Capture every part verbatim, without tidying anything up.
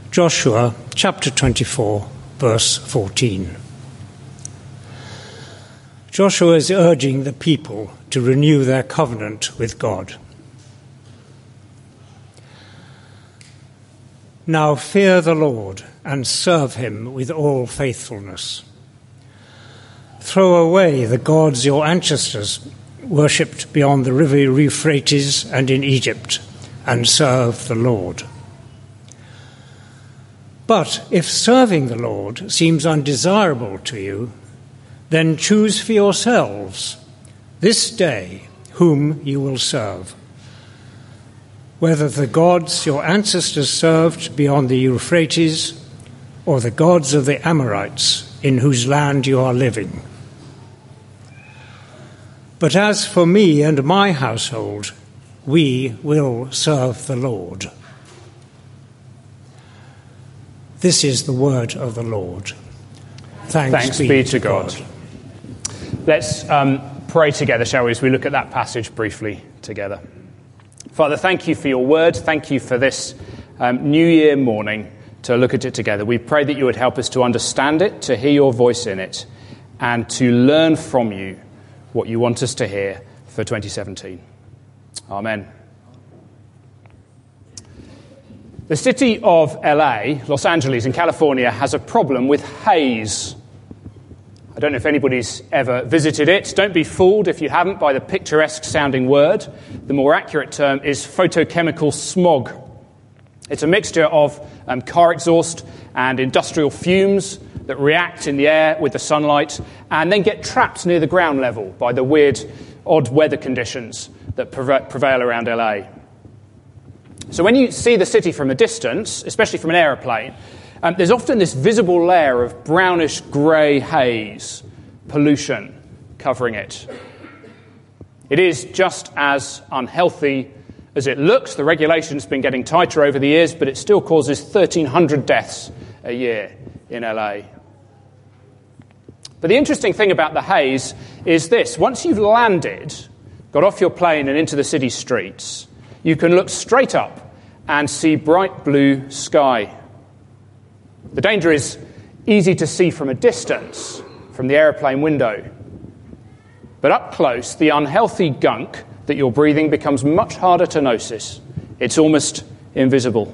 Joshua chapter twenty-four, verse fourteen. Joshua is urging the people to renew their covenant with God. Now fear the Lord and serve him with all faithfulness. Throw away the gods your ancestors worshipped beyond the river Euphrates and in Egypt, and serve the Lord. But if serving the Lord seems undesirable to you, then choose for yourselves this day whom you will serve, whether the gods your ancestors served beyond the Euphrates or the gods of the Amorites in whose land you are living. But as for me and my household, we will serve the Lord. This is the word of the Lord. Thanks, Thanks be, be to God. God. Let's um, pray together, shall we, as we look at that passage briefly together. Father, thank you for your word. Thank you for this um, New Year morning to look at it together. We pray that you would help us to understand it, to hear your voice in it, and to learn from you what you want us to hear for twenty seventeen. Amen. The city of L A, Los Angeles in California, has a problem with haze. I don't know if anybody's ever visited it. Don't be fooled if you haven't by the picturesque-sounding word. The more accurate term is photochemical smog. It's a mixture of um, car exhaust and industrial fumes that react in the air with the sunlight and then get trapped near the ground level by the weird, odd weather conditions that prevail around L A. So when you see the city from a distance, especially from an aeroplane, um, there's often this visible layer of brownish-grey haze, pollution, covering it. It is just as unhealthy as it looks. The regulation's been getting tighter over the years, but it still causes thirteen hundred deaths a year in L A. But the interesting thing about the haze is this. Once you've landed, got off your plane and into the city streets, you can look straight up and see bright blue sky. The danger is easy to see from a distance, from the aeroplane window. But up close, the unhealthy gunk that you're breathing becomes much harder to notice. It's almost invisible.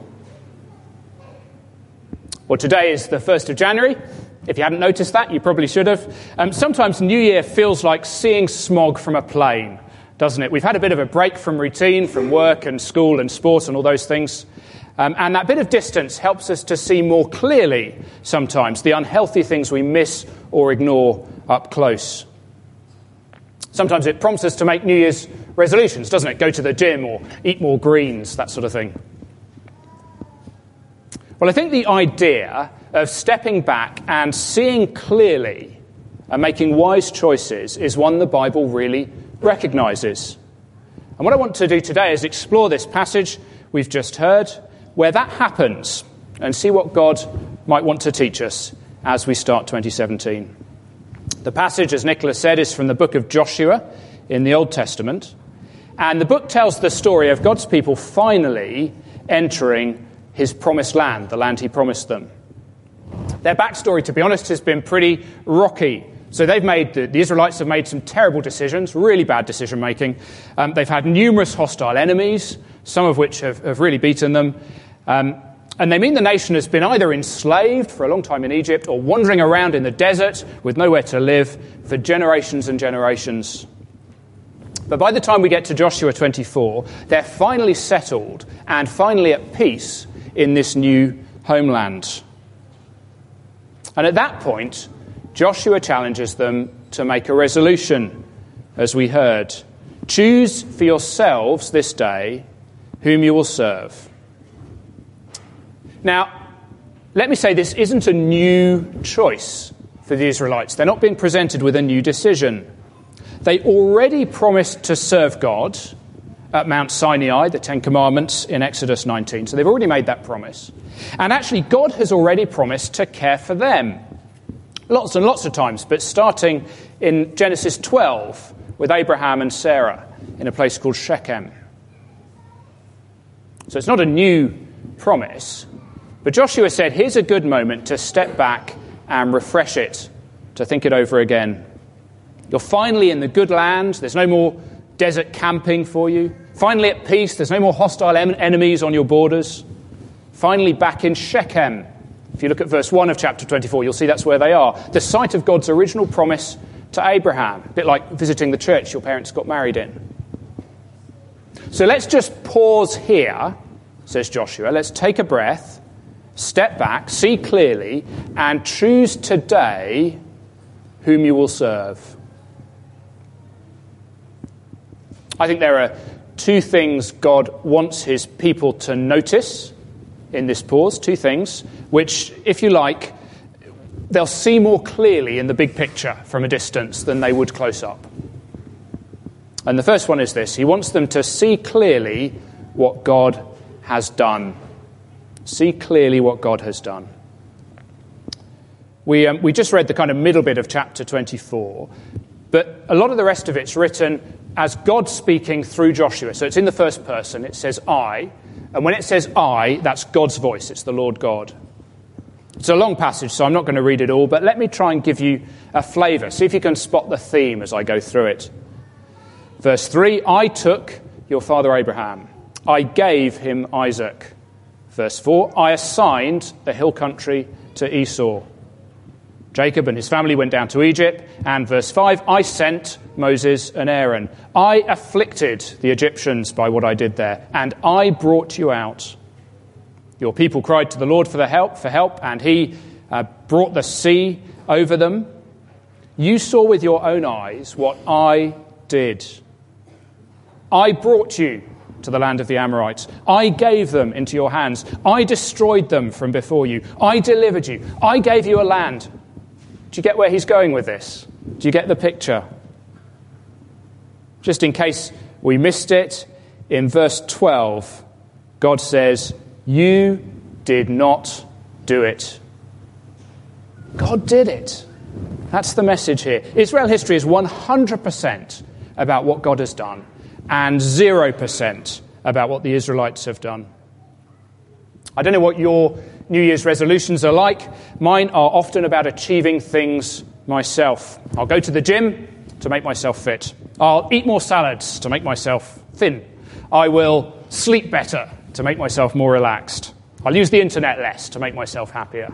Well, today is the first of January. If you hadn't noticed that, you probably should have. Um, sometimes New Year feels like seeing smog from a plane, doesn't it? We've had a bit of a break from routine, from work and school and sport and all those things. Um, and that bit of distance helps us to see more clearly sometimes the unhealthy things we miss or ignore up close. Sometimes it prompts us to make New Year's resolutions, doesn't it? Go to the gym or eat more greens, that sort of thing. Well, I think the idea of stepping back and seeing clearly and making wise choices is one the Bible really recognises. And what I want to do today is explore this passage we've just heard, where that happens, and see what God might want to teach us as we start twenty seventeen. The passage, as Nicholas said, is from the book of Joshua in the Old Testament. And the book tells the story of God's people finally entering his promised land, the land he promised them. Their backstory, to be honest, has been pretty rocky. So they've made, the, the Israelites have made some terrible decisions, really bad decision-making. Um, they've had numerous hostile enemies, some of which have, have really beaten them. Um, and they mean the nation has been either enslaved for a long time in Egypt or wandering around in the desert with nowhere to live for generations and generations. But by the time we get to Joshua twenty-four, they're finally settled and finally at peace in this new homeland. And at that point, Joshua challenges them to make a resolution, as we heard. Choose for yourselves this day whom you will serve. Now, let me say this isn't a new choice for the Israelites. They're not being presented with a new decision. They already promised to serve God at Mount Sinai, the Ten Commandments in Exodus nineteen. So they've already made that promise. And actually, God has already promised to care for them. Lots and lots of times, but starting in Genesis twelve with Abraham and Sarah in a place called Shechem. So it's not a new promise, But Joshua said, here's a good moment to step back and refresh it, to think it over again. You're finally in the good land. There's no more desert camping for you. Finally at peace. There's no more hostile em- enemies on your borders. Finally back in Shechem. If you look at verse one of chapter twenty-four, you'll see that's where they are. The site of God's original promise to Abraham. A bit like visiting the church your parents got married in. So let's just pause here, says Joshua. Let's take a breath, step back, see clearly, and choose today whom you will serve. I think there are two things God wants his people to notice in this pause, two things, which, if you like, they'll see more clearly in the big picture from a distance than they would close up. And the first one is this. He wants them to see clearly what God has done. See clearly what God has done. We um, we just read the kind of middle bit of chapter twenty-four, but a lot of the rest of it's written as God speaking through Joshua. So it's in the first person. It says I. And when it says I, that's God's voice. It's the Lord God. It's a long passage, so I'm not going to read it all, but let me try and give you a flavour. See if you can spot the theme as I go through it. Verse three, I took your father Abraham. I gave him Isaac. Verse four, I assigned the hill country to Esau. Jacob and his family went down to Egypt. And verse five, I sent Moses and Aaron. I afflicted the Egyptians by what I did there, and I brought you out. Your people cried to the Lord for the help, for help, and he uh, brought the sea over them. You saw with your own eyes what I did. I brought you to the land of the Amorites. I gave them into your hands. I destroyed them from before you. I delivered you. I gave you a land. Do you get where he's going with this? Do you get the picture? Just in case we missed it, in verse twelve, God says, you did not do it. God did it. That's the message here. Israel history is one hundred percent about what God has done and zero percent about what the Israelites have done. I don't know what your New Year's resolutions are like. Mine are often about achieving things myself. I'll go to the gym to make myself fit. I'll eat more salads to make myself thin. I will sleep better to make myself more relaxed. I'll use the internet less to make myself happier.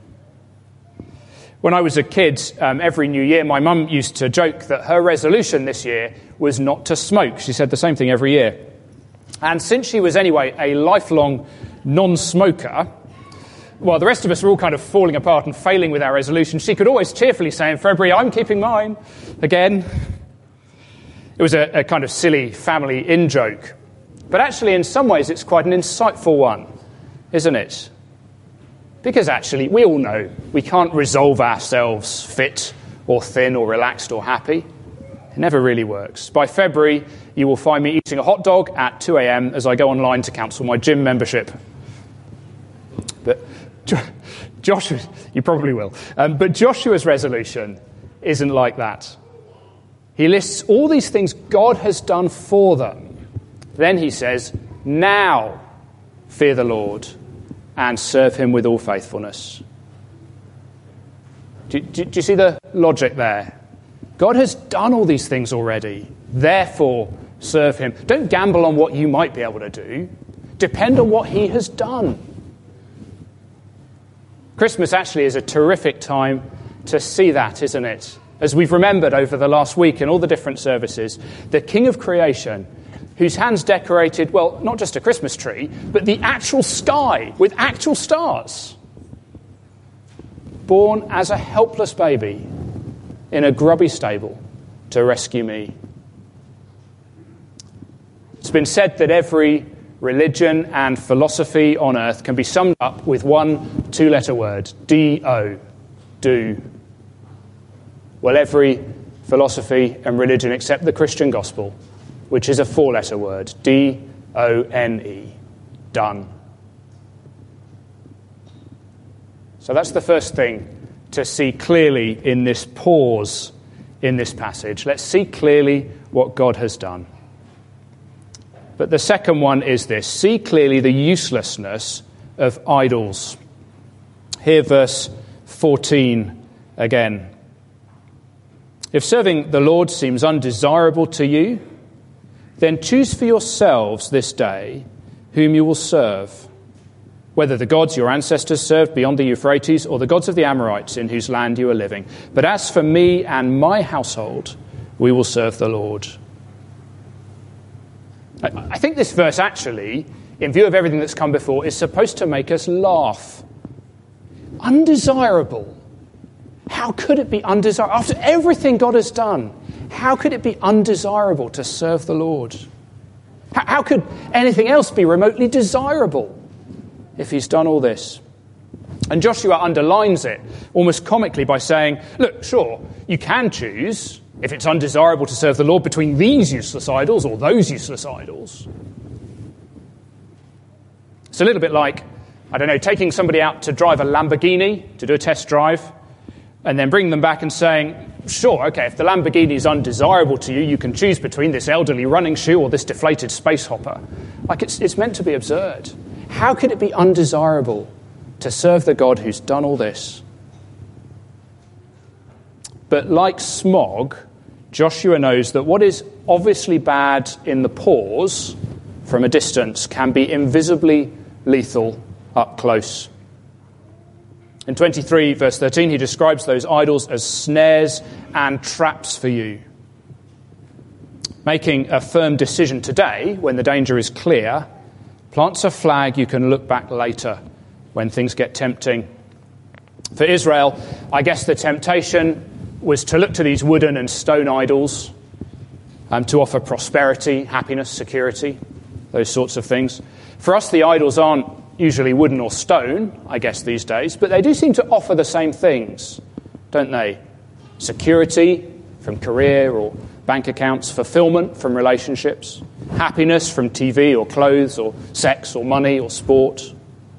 When I was a kid, um, every New Year, my mum used to joke that her resolution this year was not to smoke. She said the same thing every year. And since she was anyway a lifelong non-smoker, while the rest of us were all kind of falling apart and failing with our resolutions, she could always cheerfully say in February, I'm keeping mine again. It was a, a kind of silly family in-joke. But actually, in some ways, it's quite an insightful one, isn't it? Because actually, we all know we can't resolve ourselves fit or thin or relaxed or happy. It never really works. By February, you will find me eating a hot dog at two a.m. as I go online to cancel my gym membership. But Joshua, you probably will. Um, but Joshua's resolution isn't like that. He lists all these things God has done for them. Then he says, now fear the Lord and serve him with all faithfulness. Do, do, do you see the logic there? God has done all these things already. Therefore, serve him. Don't gamble on what you might be able to do. Depend on what he has done. Christmas actually is a terrific time to see that, isn't it? As we've remembered over the last week in all the different services, the King of creation, whose hands decorated, well, not just a Christmas tree, but the actual sky with actual stars. Born as a helpless baby in a grubby stable to rescue me. It's been said that every religion and philosophy on earth can be summed up with one two-letter word, D O, do. Well, every philosophy and religion except the Christian gospel, which is a four-letter word, D O N E, done. So that's the first thing to see clearly in this pause in this passage. Let's see clearly what God has done. But the second one is this: see clearly the uselessness of idols. Here, verse fourteen again. If serving the Lord seems undesirable to you, then choose for yourselves this day whom you will serve, whether the gods your ancestors served beyond the Euphrates or the gods of the Amorites in whose land you are living. But as for me and my household, we will serve the Lord. I think this verse actually, in view of everything that's come before, is supposed to make us laugh. Undesirable. How could it be undesirable? After everything God has done, how could it be undesirable to serve the Lord? How, how could anything else be remotely desirable if he's done all this? And Joshua underlines it almost comically by saying, look, sure, you can choose, if it's undesirable to serve the Lord, between these useless idols or those useless idols. It's a little bit like, I don't know, taking somebody out to drive a Lamborghini, to do a test drive, and then bringing them back and saying, sure, okay, if the Lamborghini is undesirable to you, you can choose between this elderly running shoe or this deflated space hopper. Like, it's, it's meant to be absurd. How could it be undesirable to serve the God who's done all this? But like smog, Joshua knows that what is obviously bad in the pause from a distance can be invisibly lethal up close. In twenty-three, verse thirteen, he describes those idols as snares and traps for you. Making a firm decision today, when the danger is clear, plants a flag you can look back later when things get tempting. For Israel, I guess the temptation was to look to these wooden and stone idols um, to offer prosperity, happiness, security, those sorts of things. For us, the idols aren't usually wooden or stone, I guess, these days, but they do seem to offer the same things, don't they? Security from career or bank accounts, fulfillment from relationships, happiness from T V or clothes or sex or money or sport.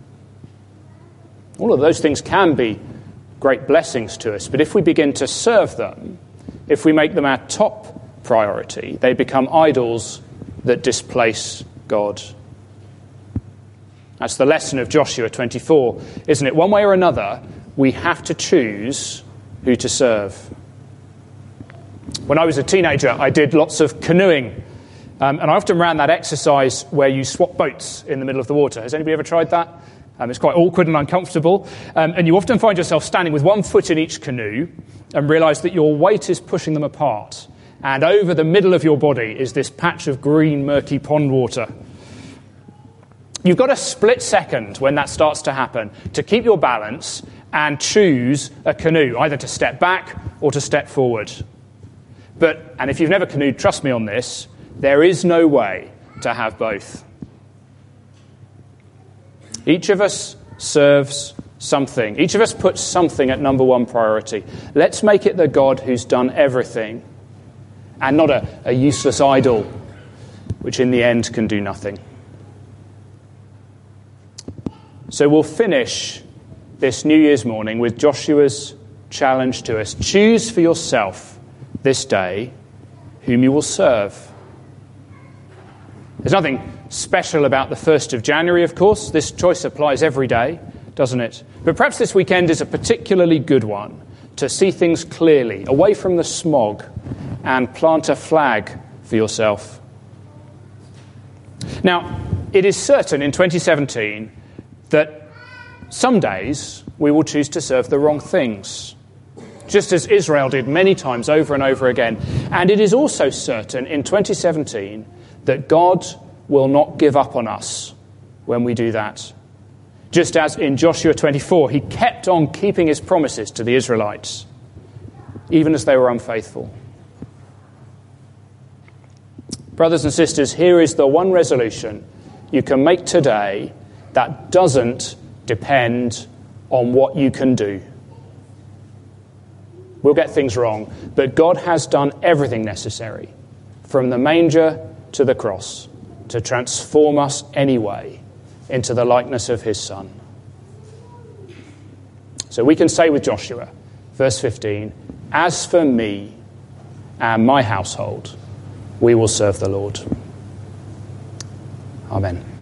All of those things can be great blessings to us, but if we begin to serve them, if we make them our top priority, they become idols that displace God. That's the lesson of Joshua twenty-four, isn't it? One way or another, we have to choose who to serve. When I was a teenager, I did lots of canoeing, um, and I often ran that exercise where you swap boats in the middle of the water. Has anybody ever tried that? Um, it's quite awkward and uncomfortable, um, and you often find yourself standing with one foot in each canoe and realise that your weight is pushing them apart, and over the middle of your body is this patch of green, murky pond water. You've got a split second when that starts to happen to keep your balance and choose a canoe, either to step back or to step forward. But, and if you've never canoed, trust me on this, there is no way to have both. Each of us serves something. Each of us puts something at number one priority. Let's make it the God who's done everything, and not a, a useless idol, which in the end can do nothing. So we'll finish this New Year's morning with Joshua's challenge to us. Choose for yourself this day whom you will serve. There's nothing special about the first of January, of course. This choice applies every day, doesn't it? But perhaps this weekend is a particularly good one to see things clearly, away from the smog, and plant a flag for yourself. Now, it is certain in twenty seventeen that some days we will choose to serve the wrong things, just as Israel did many times over and over again. And it is also certain in twenty seventeen that God will not give up on us when we do that. Just as in Joshua twenty-four, he kept on keeping his promises to the Israelites, even as they were unfaithful. Brothers and sisters, here is the one resolution you can make today that doesn't depend on what you can do. We'll get things wrong, but God has done everything necessary, from the manger to the cross, to transform us anyway into the likeness of his Son. So we can say with Joshua, verse fifteen, "As for me and my household, we will serve the Lord." Amen.